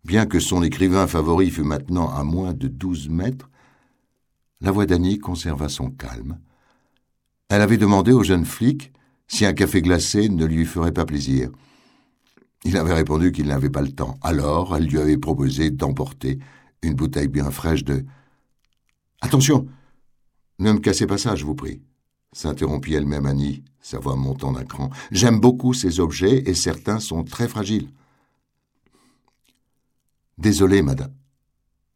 Bien que son écrivain favori fût maintenant à moins de 12 mètres, la voix d'Annie conserva son calme. Elle avait demandé au jeune flic si un café glacé ne lui ferait pas plaisir. Il avait répondu qu'il n'avait pas le temps. Alors, elle lui avait proposé d'emporter une bouteille bien fraîche de... « Attention! Ne me cassez pas ça, je vous prie !» s'interrompit elle-même Annie, sa voix montant d'un cran. « J'aime beaucoup ces objets et certains sont très fragiles. » « Désolé, madame. »« Mademoiselle. »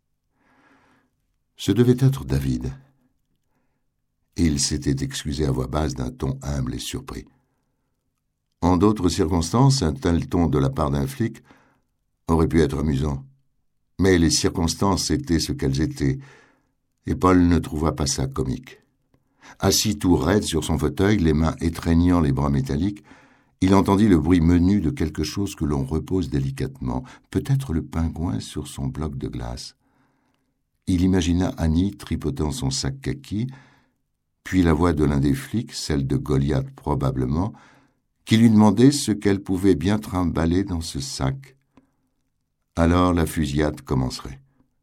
Ce devait être David. Il s'était excusé à voix basse d'un ton humble et surpris. En d'autres circonstances, un tel ton de la part d'un flic aurait pu être amusant. Mais les circonstances étaient ce qu'elles étaient, et Paul ne trouva pas ça comique. Assis tout raide sur son fauteuil, les mains étreignant les bras métalliques, il entendit le bruit menu de quelque chose que l'on repose délicatement, peut-être le pingouin sur son bloc de glace. Il imagina Annie tripotant son sac kaki, puis la voix de l'un des flics, celle de Goliath probablement, qui lui demandait ce qu'elle pouvait bien trimballer dans ce sac. Alors la fusillade commencerait.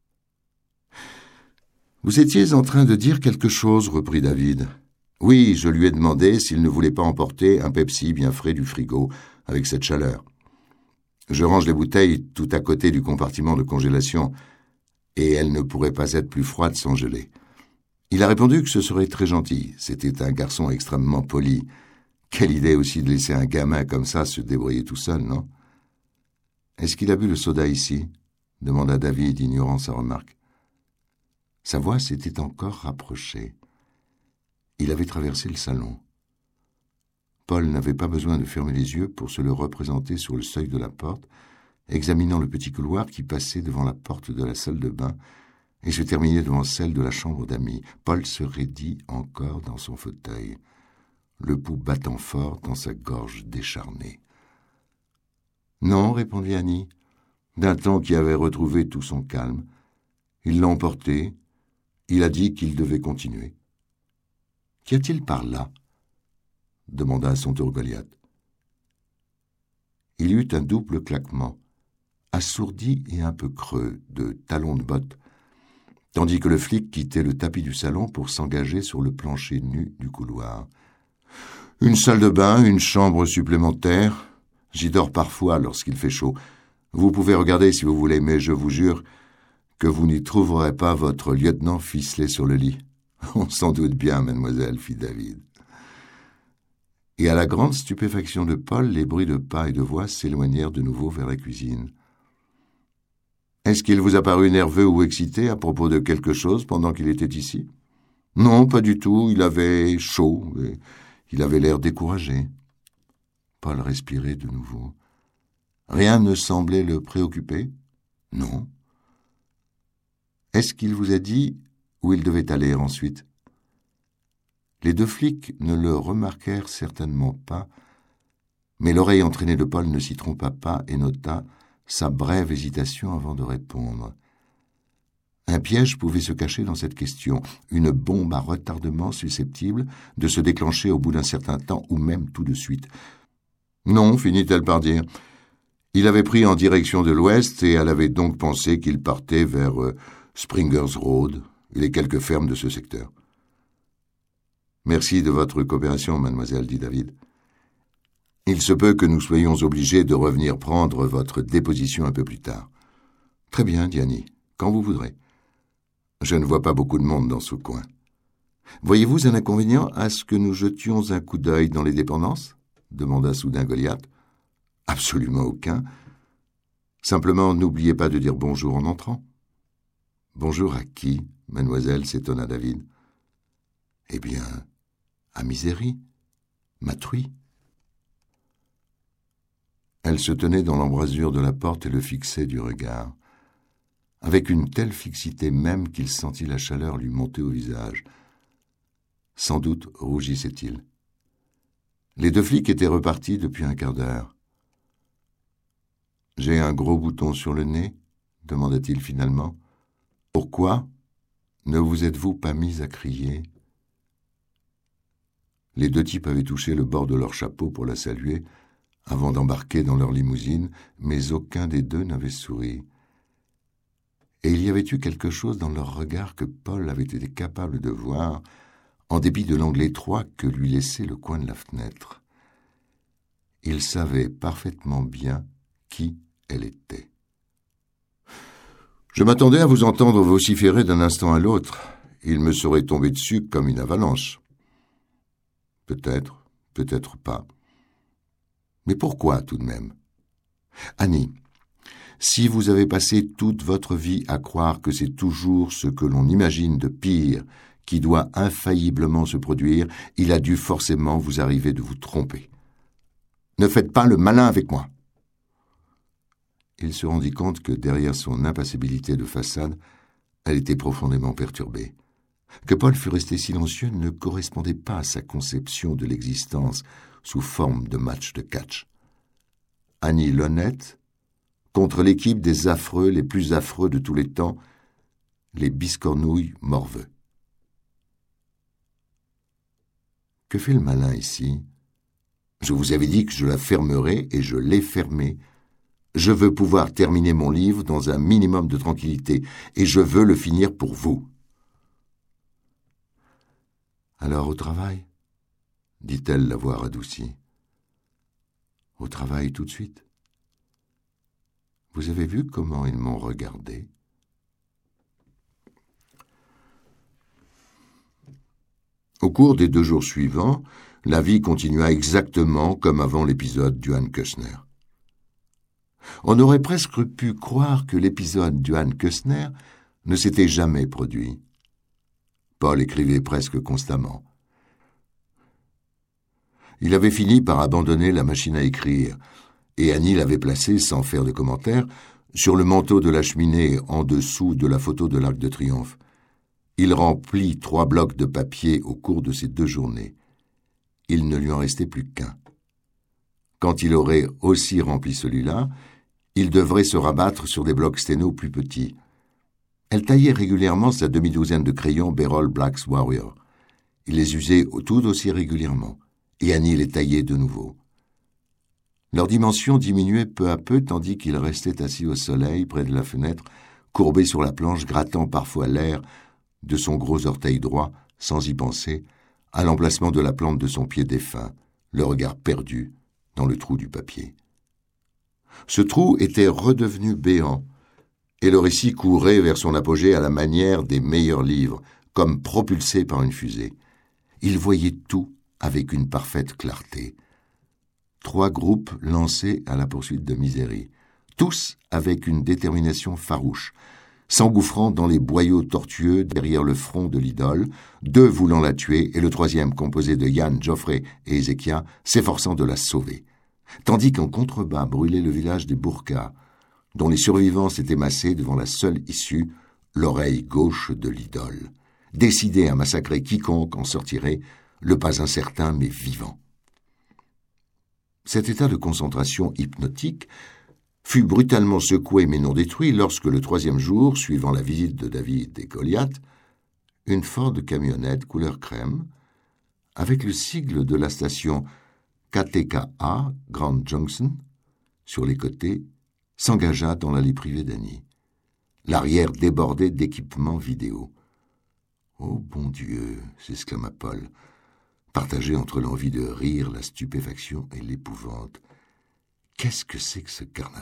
« Vous étiez en train de dire quelque chose, reprit David. « Oui, je lui ai demandé s'il ne voulait pas emporter un Pepsi bien frais du frigo, avec cette chaleur. Je range les bouteilles tout à côté du compartiment de congélation, et elles ne pourraient pas être plus froides sans geler. Il a répondu que ce serait très gentil. C'était un garçon extrêmement poli. Quelle idée aussi de laisser un gamin comme ça se débrouiller tout seul, non ? Est-ce qu'il a bu le soda ici ? Demanda David, ignorant sa remarque. Sa voix s'était encore rapprochée. Il avait traversé le salon. Paul n'avait pas besoin de fermer les yeux pour se le représenter sur le seuil de la porte, examinant le petit couloir qui passait devant la porte de la salle de bain et se terminait devant celle de la chambre d'amis. Paul se raidit encore dans son fauteuil, le pouls battant fort dans sa gorge décharnée. « Non, » répondit Annie, d'un ton qui avait retrouvé tout son calme. Il l'a emporté. Il a dit qu'il devait continuer. « Qu'y a-t-il par là ?» demanda à son tour Goliath. Il y eut un double claquement, assourdi et un peu creux, de talons de botte, tandis que le flic quittait le tapis du salon pour s'engager sur le plancher nu du couloir. « Une salle de bain, une chambre supplémentaire. J'y dors parfois lorsqu'il fait chaud. Vous pouvez regarder si vous voulez, mais je vous jure que vous n'y trouverez pas votre lieutenant ficelé sur le lit. »« On s'en doute bien, mademoiselle, » fit David. Et à la grande stupéfaction de Paul, les bruits de pas et de voix s'éloignèrent de nouveau vers la cuisine. « Est-ce qu'il vous a paru nerveux ou excité à propos de quelque chose pendant qu'il était ici ? » ?»« Non, pas du tout. Il avait chaud et il avait l'air découragé. » Paul respirait de nouveau. Rien ne semblait le préoccuper ? Non. Est-ce qu'il vous a dit où il devait aller ensuite ? Les deux flics ne le remarquèrent certainement pas, mais l'oreille entraînée de Paul ne s'y trompa pas et nota sa brève hésitation avant de répondre. Un piège pouvait se cacher dans cette question, une bombe à retardement susceptible de se déclencher au bout d'un certain temps ou même tout de suite. Non, finit-elle par dire. Il avait pris en direction de l'ouest et elle avait donc pensé qu'il partait vers Springers Road et les quelques fermes de ce secteur. Merci de votre coopération, mademoiselle, dit David. Il se peut que nous soyons obligés de revenir prendre votre déposition un peu plus tard. Très bien, dit Annie, quand vous voudrez. Je ne vois pas beaucoup de monde dans ce coin. Voyez-vous un inconvénient à ce que nous jetions un coup d'œil dans les dépendances ? Demanda soudain Goliath. Absolument aucun. Simplement, n'oubliez pas de dire bonjour en entrant. Bonjour à qui, mademoiselle, s'étonna David. Eh bien, à Misery, ma truie. Elle se tenait dans l'embrasure de la porte et le fixait du regard, avec une telle fixité même qu'il sentit la chaleur lui monter au visage. Sans doute rougissait-il. Les deux flics étaient repartis depuis un quart d'heure. « J'ai un gros bouton sur le nez ?» demanda-t-il finalement. « Pourquoi ne vous êtes-vous pas mis à crier ?» Les deux types avaient touché le bord de leur chapeau pour la saluer, avant d'embarquer dans leur limousine, mais aucun des deux n'avait souri. Et il y avait eu quelque chose dans leur regard que Paul avait été capable de voir, en dépit de l'angle étroit que lui laissait le coin de la fenêtre. Il savait parfaitement bien qui elle était. « Je m'attendais à vous entendre vociférer d'un instant à l'autre. Il me serait tombé dessus comme une avalanche. » Peut-être, peut-être pas. Mais pourquoi tout de même ? Annie, si vous avez passé toute votre vie à croire que c'est toujours ce que l'on imagine de pire qui doit infailliblement se produire, il a dû forcément vous arriver de vous tromper. Ne faites pas le malin avec moi. Il se rendit compte que derrière son impassibilité de façade, elle était profondément perturbée. Que Paul fût resté silencieux ne correspondait pas à sa conception de l'existence sous forme de match de catch. Annie l'honnête, contre l'équipe des affreux, les plus affreux de tous les temps, les biscornouilles morveux. Que fait le malin ici ? Je vous avais dit que je la fermerais et je l'ai fermée. Je veux pouvoir terminer mon livre dans un minimum de tranquillité et je veux le finir pour vous. Alors au travail, dit-elle la voix radoucie. Au travail tout de suite. Vous avez vu comment ils m'ont regardé ? Au cours des 2 jours suivants, la vie continua exactement comme avant l'épisode d'Johann Kussner. On aurait presque pu croire que l'épisode d'Johann Kussner ne s'était jamais produit. Paul écrivait presque constamment. Il avait fini par abandonner la machine à écrire, et Annie l'avait placé, sans faire de commentaire, sur le manteau de la cheminée en dessous de la photo de l'Arc de Triomphe. Il remplit 3 blocs de papier au cours de ces 2 journées. Il ne lui en restait plus qu'un. Quand il aurait aussi rempli celui-là, il devrait se rabattre sur des blocs sténo plus petits. Elle taillait régulièrement sa demi-douzaine de crayons Berol Black's Warrior. Il les usait tout aussi régulièrement, et Annie les taillait de nouveau. Leur dimension diminuait peu à peu tandis qu'il restait assis au soleil près de la fenêtre, courbé sur la planche, grattant parfois l'air de son gros orteil droit, sans y penser, à l'emplacement de la plante de son pied défunt, le regard perdu dans le trou du papier. Ce trou était redevenu béant, et le récit courait vers son apogée à la manière des meilleurs livres, comme propulsé par une fusée. Il voyait tout avec une parfaite clarté. 3 groupes lancés à la poursuite de Misery, tous avec une détermination farouche, s'engouffrant dans les boyaux tortueux derrière le front de l'idole, 2 voulant la tuer et le 3e composé de Yann, Geoffrey et Ézéchias s'efforçant de la sauver. Tandis qu'en contrebas brûlait le village des Bourkas, dont les survivants s'étaient massés devant la seule issue, l'oreille gauche de l'idole, décidés à massacrer quiconque en sortirait, le pas incertain mais vivant. Cet état de concentration hypnotique fut brutalement secoué mais non détruit lorsque le 3e jour, suivant la visite de David et Goliath, une Ford camionnette couleur crème, avec le sigle de la station KTKA, Grand Junction, sur les côtés, s'engagea dans l'allée privée d'Annie. L'arrière débordait d'équipements vidéo. « Oh bon Dieu !» s'exclama Paul, partagé entre l'envie de rire, la stupéfaction et l'épouvante. « Qu'est-ce que c'est que ce carnaval ?»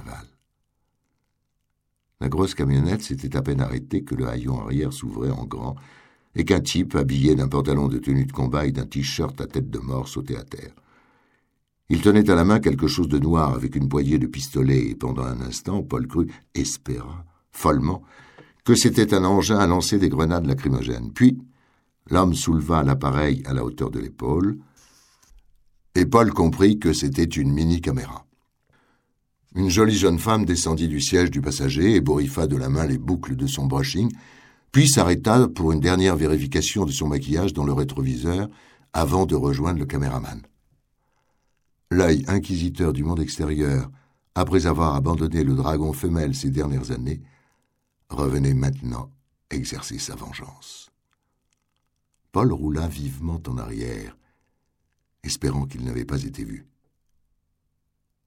La grosse camionnette s'était à peine arrêtée que le haillon arrière s'ouvrait en grand et qu'un type, habillé d'un pantalon de tenue de combat et d'un t-shirt à tête de mort, sautait à terre. Il tenait à la main quelque chose de noir avec une poignée de pistolet et pendant un instant, Paul crut, espéra, follement, que c'était un engin à lancer des grenades lacrymogènes. Puis, l'homme souleva l'appareil à la hauteur de l'épaule et Paul comprit que c'était une mini-caméra. Une jolie jeune femme descendit du siège du passager et bourrifa de la main les boucles de son brushing, puis s'arrêta pour une dernière vérification de son maquillage dans le rétroviseur avant de rejoindre le caméraman. L'œil inquisiteur du monde extérieur, après avoir abandonné le dragon femelle ces dernières années, revenait maintenant exercer sa vengeance. Paul roula vivement en arrière, espérant qu'il n'avait pas été vu.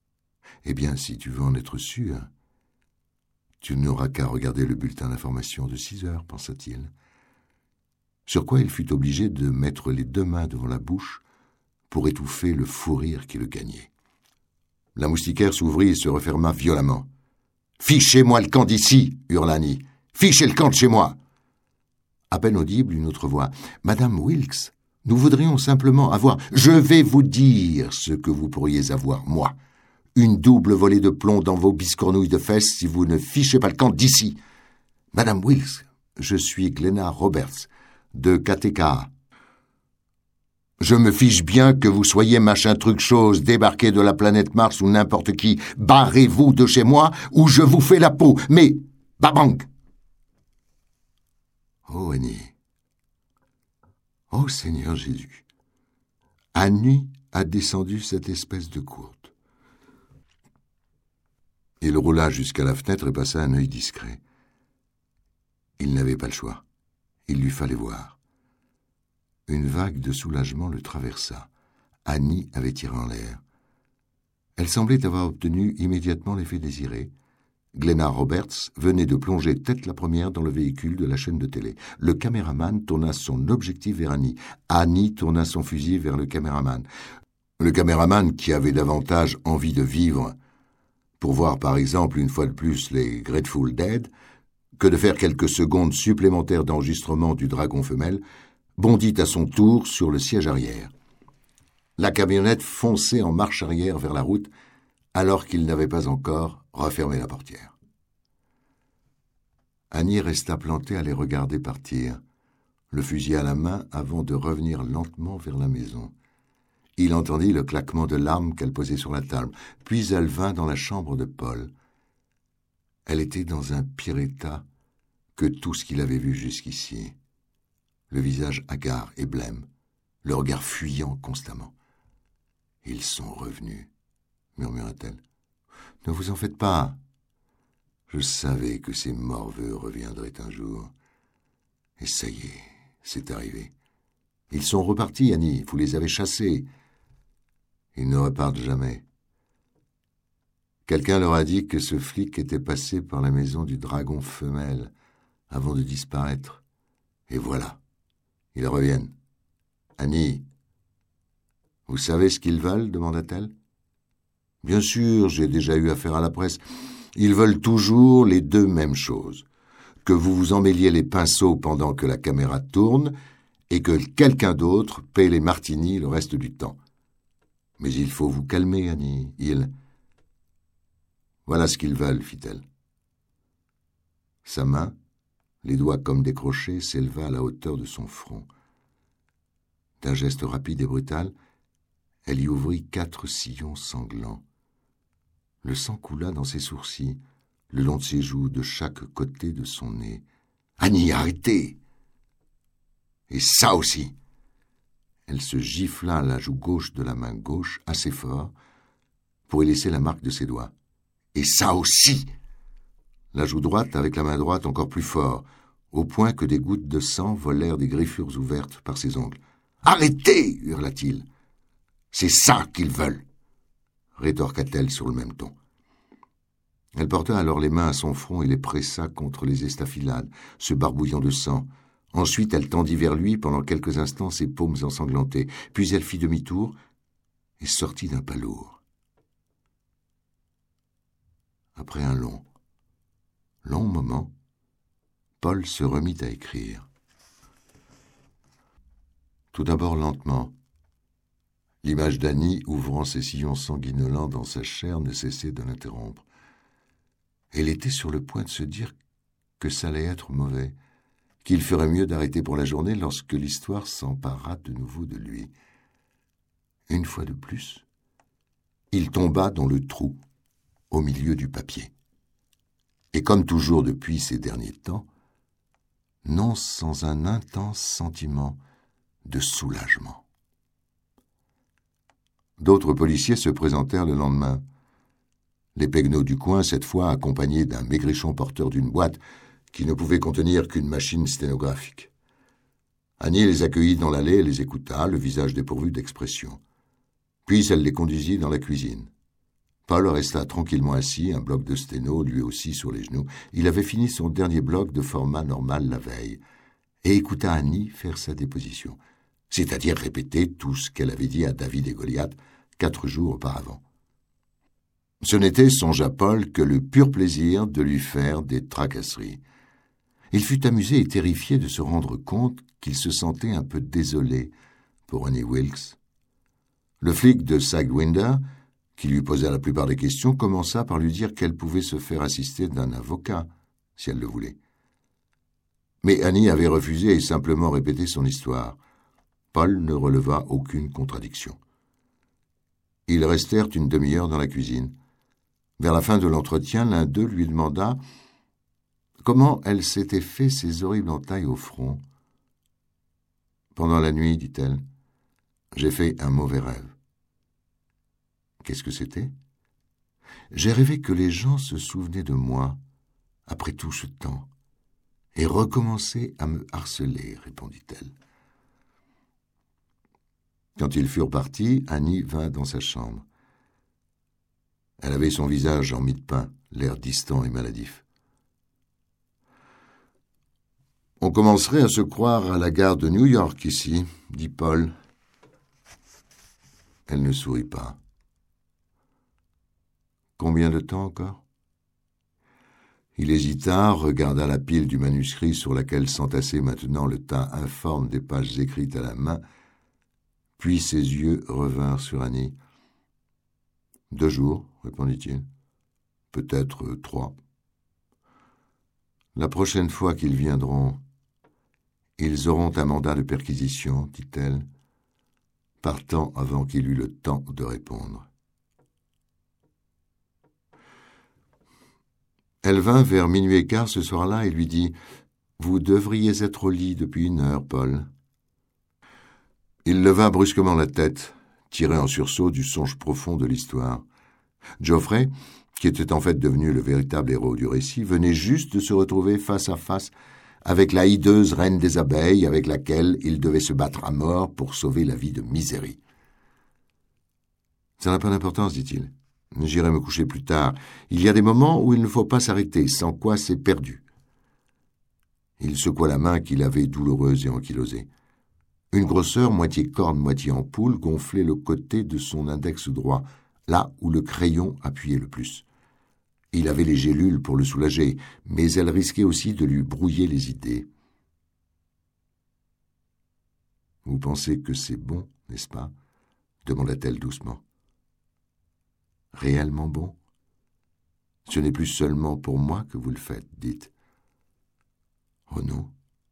Eh bien, si tu veux en être sûr, tu n'auras qu'à regarder le bulletin d'information de 6 heures, pensa-t-il. Sur quoi il fut obligé de mettre les 2 mains devant la bouche pour étouffer le fou rire qui le gagnait. La moustiquaire s'ouvrit et se referma violemment. « Fichez-moi le camp d'ici !» hurla Annie. « Fichez le camp de chez moi !» À peine audible, une autre voix. « Madame Wilkes, nous voudrions simplement avoir... »« Je vais vous dire ce que vous pourriez avoir, moi. Une double volée de plomb dans vos biscornouilles de fesses si vous ne fichez pas le camp d'ici. Madame Wilkes, je suis Glennar Roberts, de KTK. Je me fiche bien que vous soyez machin truc chose, débarqué de la planète Mars ou n'importe qui. Barrez-vous de chez moi ou je vous fais la peau. Mais, babang !» Oh, Annie. Oh, Seigneur Jésus. Annie a descendu cette espèce de courte. Il roula jusqu'à la fenêtre et passa un œil discret. Il n'avait pas le choix. Il lui fallait voir. Une vague de soulagement le traversa. Annie avait tiré en l'air. Elle semblait avoir obtenu immédiatement l'effet désiré. Glennar Roberts venait de plonger tête la première dans le véhicule de la chaîne de télé. Le caméraman tourna son objectif vers Annie. Annie tourna son fusil vers le caméraman. Le caméraman, qui avait davantage envie de vivre pour voir par exemple une fois de plus les Grateful Dead que de faire quelques secondes supplémentaires d'enregistrement du dragon femelle, bondit à son tour sur le siège arrière. La camionnette fonçait en marche arrière vers la route alors qu'il n'avait pas encore refermé la portière. Annie resta plantée à les regarder partir, le fusil à la main avant de revenir lentement vers la maison. Il entendit le claquement de l'arme qu'elle posait sur la table, puis elle vint dans la chambre de Paul. Elle était dans un pire état que tout ce qu'il avait vu jusqu'ici. Le visage hagard et blême, le regard fuyant constamment. « Ils sont revenus », murmura-t-elle. « Ne vous en faites pas. Je savais que ces morveux reviendraient un jour. Et ça y est, c'est arrivé. Ils sont repartis, Annie, vous les avez chassés. Ils ne repartent jamais. Quelqu'un leur a dit que ce flic était passé par la maison du dragon femelle avant de disparaître. Et voilà. Ils reviennent. Annie, vous savez ce qu'ils veulent ? Demanda-t-elle. Bien sûr, j'ai déjà eu affaire à la presse. Ils veulent toujours les 2 mêmes choses. Que vous vous emmêliez les pinceaux pendant que la caméra tourne et que quelqu'un d'autre paie les martinis le reste du temps. Mais il faut vous calmer, Annie. Voilà ce qu'ils veulent, fit-elle. Sa main, les doigts comme des crochets, s'éleva à la hauteur de son front. D'un geste rapide et brutal, elle y ouvrit 4 sillons sanglants. Le sang coula dans ses sourcils, le long de ses joues, de chaque côté de son nez. « Annie, arrêtez !»« Et ça aussi !» Elle se gifla la joue gauche de la main gauche assez fort pour y laisser la marque de ses doigts. « Et ça aussi !» La joue droite avec la main droite encore plus fort, au point que des gouttes de sang volèrent des griffures ouvertes par ses ongles. « Arrêtez !» hurla-t-il. « C'est ça qu'ils veulent !» rétorqua-t-elle sur le même ton. Elle porta alors les mains à son front et les pressa contre les estafilades, se barbouillant de sang. Ensuite, elle tendit vers lui pendant quelques instants ses paumes ensanglantées, puis elle fit demi-tour et sortit d'un pas lourd. Après un long moment, Paul se remit à écrire. Tout d'abord lentement. L'image d'Annie ouvrant ses sillons sanguinolents dans sa chair ne cessait de l'interrompre. Elle était sur le point de se dire que ça allait être mauvais, qu'il ferait mieux d'arrêter pour la journée lorsque l'histoire s'empara de nouveau de lui. Une fois de plus, il tomba dans le trou, au milieu du papier. Et comme toujours depuis ces derniers temps, non sans un intense sentiment de soulagement. D'autres policiers se présentèrent le lendemain. Les pegnots du coin, cette fois accompagnés d'un maigrichon porteur d'une boîte qui ne pouvait contenir qu'une machine sténographique. Annie les accueillit dans l'allée et les écouta, le visage dépourvu d'expression. Puis elle les conduisit dans la cuisine. Paul resta tranquillement assis, un bloc de sténo, lui aussi sur les genoux. Il avait fini son dernier bloc de format normal la veille, et écouta Annie faire sa déposition, c'est-à-dire répéter tout ce qu'elle avait dit à David et Goliath 4 jours auparavant. Ce n'était, songea Paul, que le pur plaisir de lui faire des tracasseries. Il fut amusé et terrifié de se rendre compte qu'il se sentait un peu désolé pour Annie Wilkes. Le flic de Sidewinder, qui lui posa la plupart des questions, commença par lui dire qu'elle pouvait se faire assister d'un avocat, si elle le voulait. Mais Annie avait refusé et simplement répété son histoire. Paul ne releva aucune contradiction. Ils restèrent une demi-heure dans la cuisine. Vers la fin de l'entretien, l'un d'eux lui demanda comment elle s'était fait ces horribles entailles au front. « Pendant la nuit, dit-elle, j'ai fait un mauvais rêve. » Qu'est-ce que c'était ? J'ai rêvé que les gens se souvenaient de moi, après tout ce temps, et recommençaient à me harceler, répondit-elle. Quand ils furent partis, Annie vint dans sa chambre. Elle avait son visage en mie de pain, l'air distant et maladif. « On commencerait à se croire à la gare de New York ici, dit Paul. Elle ne sourit pas. Combien de temps encore ? Il hésita, regarda la pile du manuscrit sur laquelle s'entassait maintenant le tas informe des pages écrites à la main, puis ses yeux revinrent sur Annie. « 2 jours, répondit-il. Peut-être 3. La prochaine fois qu'ils viendront, ils auront un mandat de perquisition, dit-elle, partant avant qu'il eût le temps de répondre. Elle vint vers 00h15 ce soir-là et lui dit « Vous devriez être au lit depuis 1 heure, Paul. » Il leva brusquement la tête, tiré en sursaut du songe profond de l'histoire. Geoffrey, qui était en fait devenu le véritable héros du récit, venait juste de se retrouver face à face avec la hideuse reine des abeilles avec laquelle il devait se battre à mort pour sauver la vie de Misery. « Ça n'a pas d'importance, dit-il. J'irai me coucher plus tard. Il y a des moments où il ne faut pas s'arrêter, sans quoi c'est perdu. » Il secoua la main qu'il avait douloureuse et ankylosée. Une grosseur, moitié corne, moitié ampoule, gonflait le côté de son index droit, là où le crayon appuyait le plus. Il avait les gélules pour le soulager, mais elles risquaient aussi de lui brouiller les idées. « Vous pensez que c'est bon, n'est-ce pas ?» demanda-t-elle doucement. « Réellement bon ? Ce n'est plus seulement pour moi que vous le faites, dites. »« Oh non. »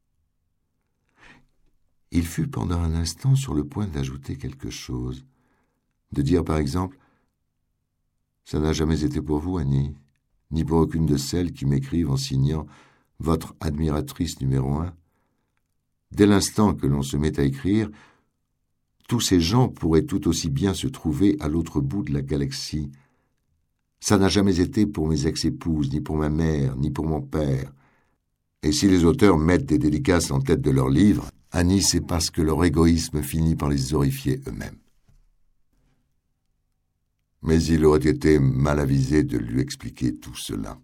Il fut pendant un instant sur le point d'ajouter quelque chose, de dire par exemple « Ça n'a jamais été pour vous, Annie, ni pour aucune de celles qui m'écrivent en signant « Votre admiratrice numéro 1 ». Dès l'instant que l'on se met à écrire, tous ces gens pourraient tout aussi bien se trouver à l'autre bout de la galaxie. Ça n'a jamais été pour mes ex-épouses, ni pour ma mère, ni pour mon père. Et si les auteurs mettent des dédicaces en tête de leurs livres, Annie, c'est parce que leur égoïsme finit par les horrifier eux-mêmes. Mais il aurait été mal avisé de lui expliquer tout cela.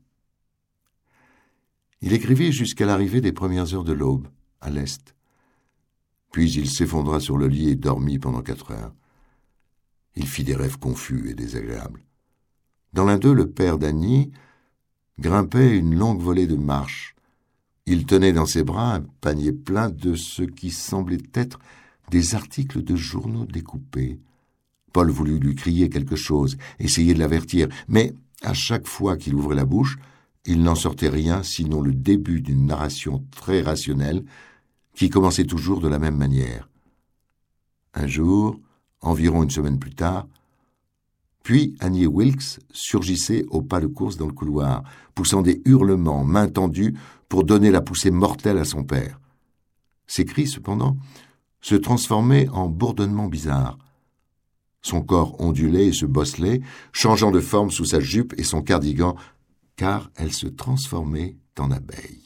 Il écrivit jusqu'à l'arrivée des premières heures de l'aube, à l'est. Puis il s'effondra sur le lit et dormit pendant 4 heures. Il fit des rêves confus et désagréables. Dans l'un d'eux, le père d'Annie grimpait une longue volée de marches. Il tenait dans ses bras un panier plein de ce qui semblait être des articles de journaux découpés. Paul voulut lui crier quelque chose, essayer de l'avertir, mais à chaque fois qu'il ouvrait la bouche, il n'en sortait rien sinon le début d'une narration très rationnelle qui commençait toujours de la même manière. Un jour, environ 1 semaine plus tard, puis Annie Wilkes surgissait au pas de course dans le couloir, poussant des hurlements, mains tendues, pour donner la poussée mortelle à son père. Ses cris, cependant, se transformaient en bourdonnements bizarres. Son corps ondulait et se bosselait, changeant de forme sous sa jupe et son cardigan, car elle se transformait en abeille.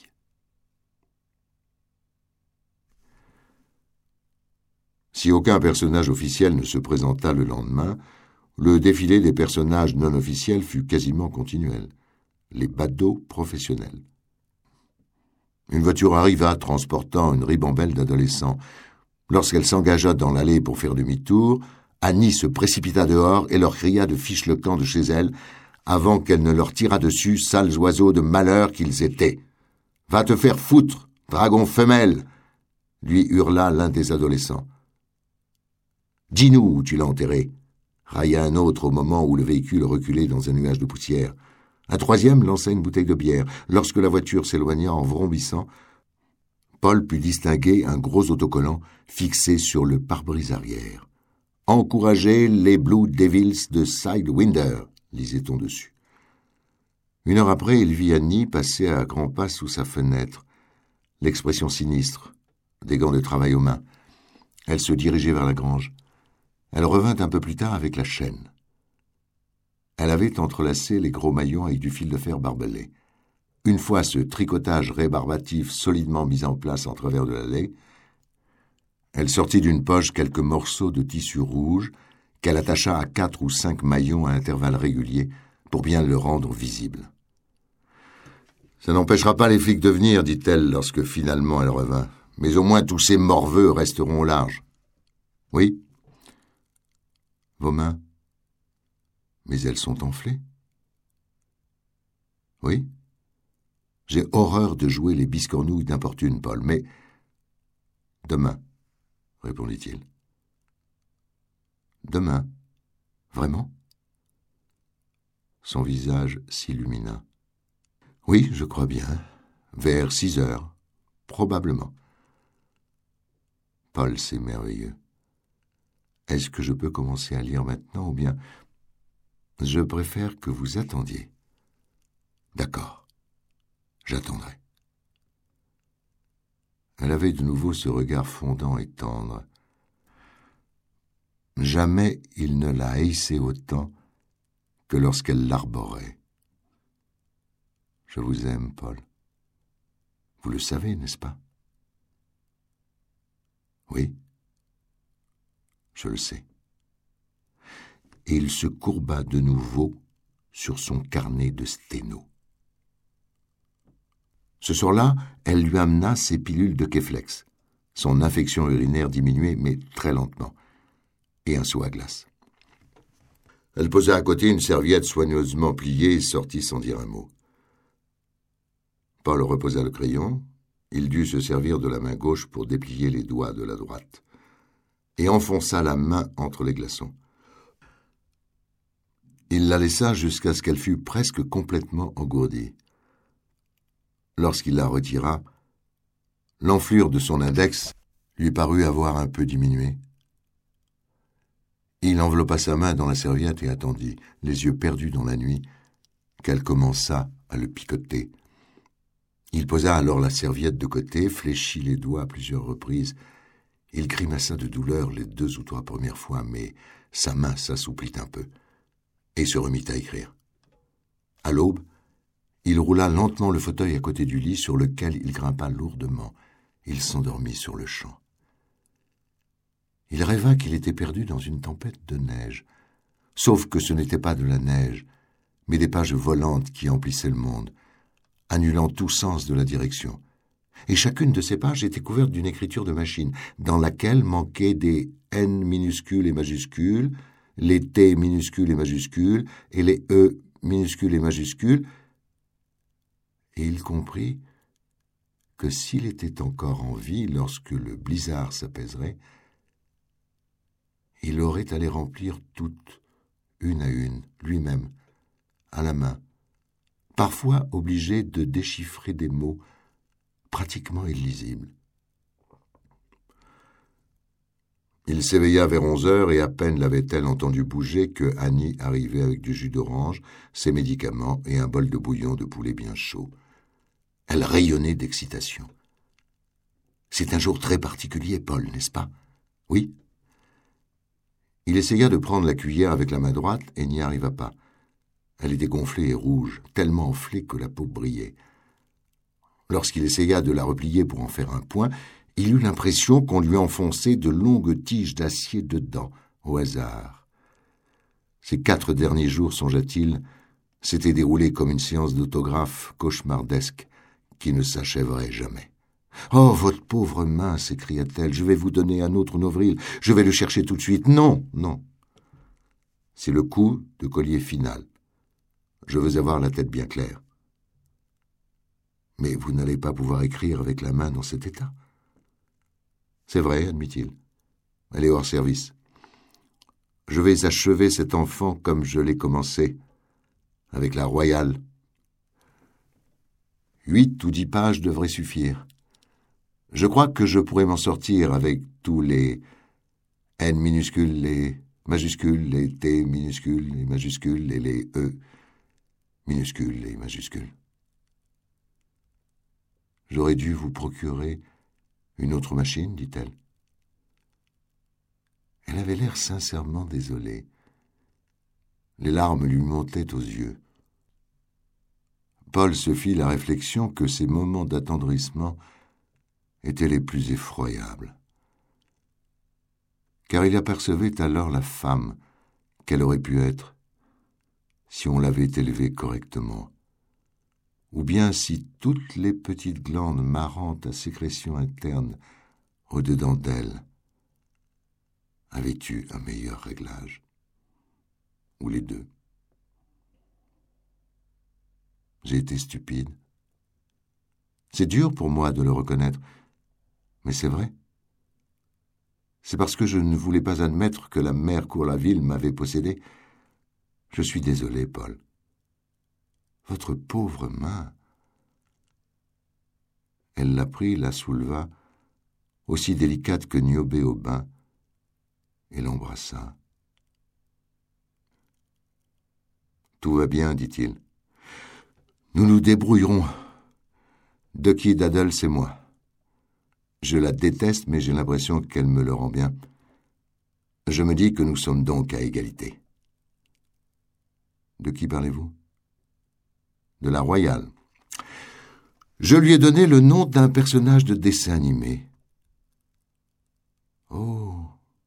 Si aucun personnage officiel ne se présenta le lendemain, le défilé des personnages non officiels fut quasiment continuel. Les badauds professionnels. Une voiture arriva transportant une ribambelle d'adolescents. Lorsqu'elle s'engagea dans l'allée pour faire demi-tour, Annie se précipita dehors et leur cria de fiche le camp de chez elle, avant qu'elle ne leur tirât dessus, sales oiseaux de malheur qu'ils étaient. « Va te faire foutre, dragon femelle !» lui hurla l'un des adolescents. « Dis-nous où tu l'as enterré !» railla un autre au moment où le véhicule reculait dans un nuage de poussière. Un troisième lança une bouteille de bière. Lorsque la voiture s'éloigna en vrombissant, Paul put distinguer un gros autocollant fixé sur le pare-brise arrière. « Encouragez les Blue Devils de Sidewinder », lisait-on dessus. Une heure après, il vit Annie passer à grands pas sous sa fenêtre, l'expression sinistre, des gants de travail aux mains. Elle se dirigeait vers la grange. Elle revint un peu plus tard avec la chaîne. Elle avait entrelacé les gros maillons avec du fil de fer barbelé. Une fois ce tricotage rébarbatif solidement mis en place en travers de l'allée, elle sortit d'une poche quelques morceaux de tissu rouge qu'elle attacha à 4 ou 5 maillons à intervalles réguliers pour bien le rendre visible. « Ça n'empêchera pas les flics de venir, dit-elle lorsque finalement elle revint. Mais au moins tous ces morveux resteront au large. »« Oui. »« Vos mains. Mais elles sont enflées. »« Oui. » J'ai horreur de jouer les biscornouilles d'importune, Paul, mais... « Demain. » répondit-il. « Demain. Vraiment ?» Son visage s'illumina. « Oui, je crois bien. Vers 6 heures. Probablement. » Paul, c'est merveilleux. Est-ce que je peux commencer à lire maintenant ou bien... Je préfère que vous attendiez. D'accord. J'attendrai. Elle avait de nouveau ce regard fondant et tendre. Jamais il ne la haïssait autant que lorsqu'elle l'arborait. Je vous aime, Paul. Vous le savez, n'est-ce pas? Oui, je le sais. Et il se courba de nouveau sur son carnet de sténo. Ce soir-là, elle lui amena ses pilules de Keflex. Son infection urinaire diminuait, mais très lentement, et un seau à glace. Elle posa à côté une serviette soigneusement pliée et sortit sans dire un mot. Paul reposa le crayon. Il dut se servir de la main gauche pour déplier les doigts de la droite, et enfonça la main entre les glaçons. Il la laissa jusqu'à ce qu'elle fût presque complètement engourdie. Lorsqu'il la retira, l'enflure de son index lui parut avoir un peu diminué. Il enveloppa sa main dans la serviette et attendit, les yeux perdus dans la nuit, qu'elle commença à le picoter. Il posa alors la serviette de côté, fléchit les doigts à plusieurs reprises. Il grimaça de douleur les 2 ou 3 premières fois, mais sa main s'assouplit un peu et se remit à écrire. À l'aube, il roula lentement le fauteuil à côté du lit sur lequel il grimpa lourdement. Il s'endormit sur le champ. Il rêva qu'il était perdu dans une tempête de neige, sauf que ce n'était pas de la neige, mais des pages volantes qui emplissaient le monde, annulant tout sens de la direction. Et chacune de ces pages était couverte d'une écriture de machine, dans laquelle manquaient des N minuscules et majuscules, les T minuscules et majuscules, et les E minuscules et majuscules, et il comprit que s'il était encore en vie lorsque le blizzard s'apaiserait, il aurait à les remplir toutes, une à une, lui-même, à la main, parfois obligé de déchiffrer des mots pratiquement illisibles. Il s'éveilla vers 11 heures et à peine l'avait-elle entendu bouger que Annie arrivait avec du jus d'orange, ses médicaments et un bol de bouillon de poulet bien chaud. Elle rayonnait d'excitation. « C'est un jour très particulier, Paul, n'est-ce pas? »« Oui. » Il essaya de prendre la cuillère avec la main droite et n'y arriva pas. Elle était gonflée et rouge, tellement enflée que la peau brillait. Lorsqu'il essaya de la replier pour en faire un point, il eut l'impression qu'on lui enfonçait de longues tiges d'acier dedans, au hasard. Ces 4 derniers jours, songea-t-il, s'étaient déroulés comme une séance d'autographe cauchemardesque qui ne s'achèverait jamais. « Oh, votre pauvre main !» s'écria-t-elle. « Je vais vous donner un autre Novril. Je vais le chercher tout de suite. » « Non, non. C'est le coup de collier final. Je veux avoir la tête bien claire. » « Mais vous n'allez pas pouvoir écrire avec la main dans cet état. »« C'est vrai, admit-il. Elle est hors service. Je vais achever cet enfant comme je l'ai commencé, avec la royale. 8 ou 10 pages devraient suffire. Je crois que je pourrais m'en sortir avec tous les N minuscules, les majuscules, les T minuscules, les majuscules et les E minuscules et majuscules. J'aurais dû vous procurer une autre machine, dit-elle. Elle avait l'air sincèrement désolée. Les larmes lui montaient aux yeux. Paul se fit la réflexion que ces moments d'attendrissement étaient les plus effroyables. Car il apercevait alors la femme qu'elle aurait pu être si on l'avait élevée correctement, ou bien si toutes les petites glandes marrantes à sécrétion interne au-dedans d'elle avaient eu un meilleur réglage, ou les deux. J'ai été stupide. C'est dur pour moi de le reconnaître, mais c'est vrai. C'est parce que je ne voulais pas admettre que la mère Courlaville m'avait possédé. Je suis désolé, Paul. Votre pauvre main. Elle la prit, la souleva, aussi délicate que Niobé au bain, et l'embrassa. Tout va bien, dit-il. Nous nous débrouillerons. Ducky Daddle, c'est moi. Je la déteste, mais j'ai l'impression qu'elle me le rend bien. Je me dis que nous sommes donc à égalité. De qui parlez-vous? De la royale. Je lui ai donné le nom d'un personnage de dessin animé. Oh!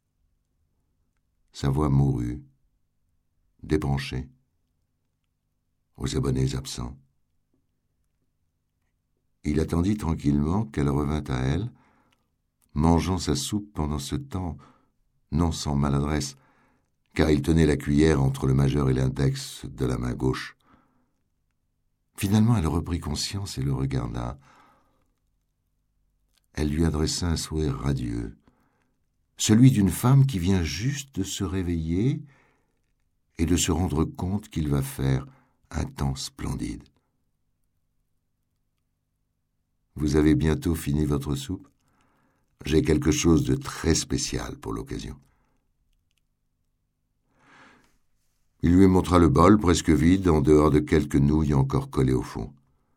Sa voix mourut, débranchée, aux abonnés absents. Il attendit tranquillement qu'elle revînt à elle, mangeant sa soupe pendant ce temps, non sans maladresse, car il tenait la cuillère entre le majeur et l'index de la main gauche. Finalement, elle reprit conscience et le regarda. Elle lui adressa un sourire radieux, celui d'une femme qui vient juste de se réveiller et de se rendre compte qu'il va faire un temps splendide. Vous avez bientôt fini votre soupe? J'ai quelque chose de très spécial pour l'occasion. Il lui montra le bol presque vide, en dehors de quelques nouilles encore collées au fond.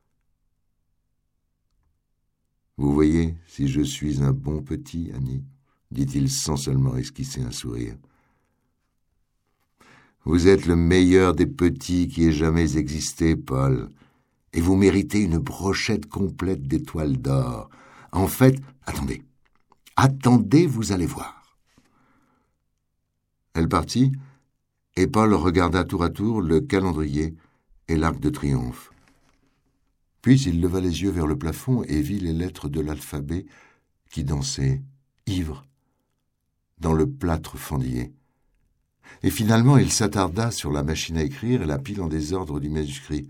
Vous voyez si je suis un bon petit, Annie, dit-il sans seulement esquisser un sourire. Vous êtes le meilleur des petits qui ait jamais existé, Paul, et vous méritez une brochette complète d'étoiles d'or. En fait, attendez, vous allez voir. Elle partit, et Paul regarda tour à tour le calendrier et l'Arc de Triomphe. Puis il leva les yeux vers le plafond et vit les lettres de l'alphabet qui dansaient, ivres, dans le plâtre fendillé. Et finalement, il s'attarda sur la machine à écrire et la pile en désordre du manuscrit.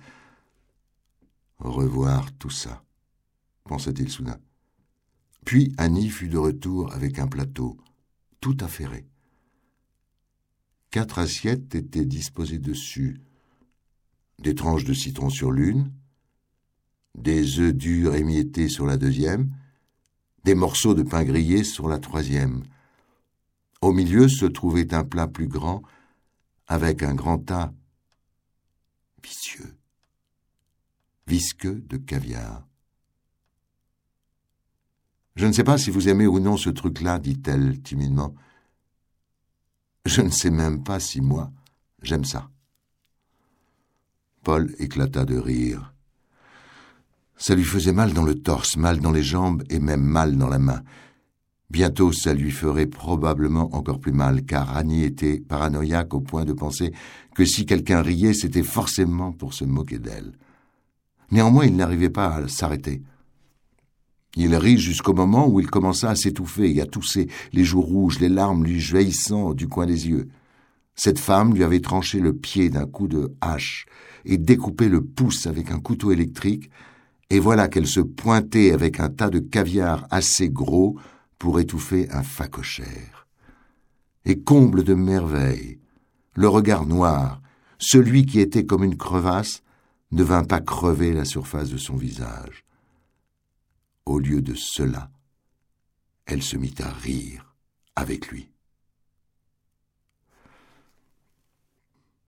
Revoir tout ça, pensa-t-il soudain. Puis Annie fut de retour avec un plateau, tout affairé. 4 assiettes étaient disposées dessus. Des tranches de citron sur l'une, des œufs durs émiettés sur la deuxième, des morceaux de pain grillé sur la troisième. Au milieu se trouvait un plat plus grand, avec un grand tas visqueux de caviar. « Je ne sais pas si vous aimez ou non ce truc-là, dit-elle timidement. Je ne sais même pas si moi, j'aime ça. » Paul éclata de rire. Ça lui faisait mal dans le torse, mal dans les jambes et même mal dans la main. Bientôt, ça lui ferait probablement encore plus mal, car Annie était paranoïaque au point de penser que si quelqu'un riait, c'était forcément pour se moquer d'elle. Néanmoins, il n'arrivait pas à s'arrêter. Il rit jusqu'au moment où il commença à s'étouffer et à tousser, les joues rouges, les larmes lui jaillissant du coin des yeux. Cette femme lui avait tranché le pied d'un coup de hache et découpé le pouce avec un couteau électrique, et voilà qu'elle se pointait avec un tas de caviar assez gros pour étouffer un phacochère. Et comble de merveille, le regard noir, celui qui était comme une crevasse, ne vint pas crever la surface de son visage. Au lieu de cela, elle se mit à rire avec lui.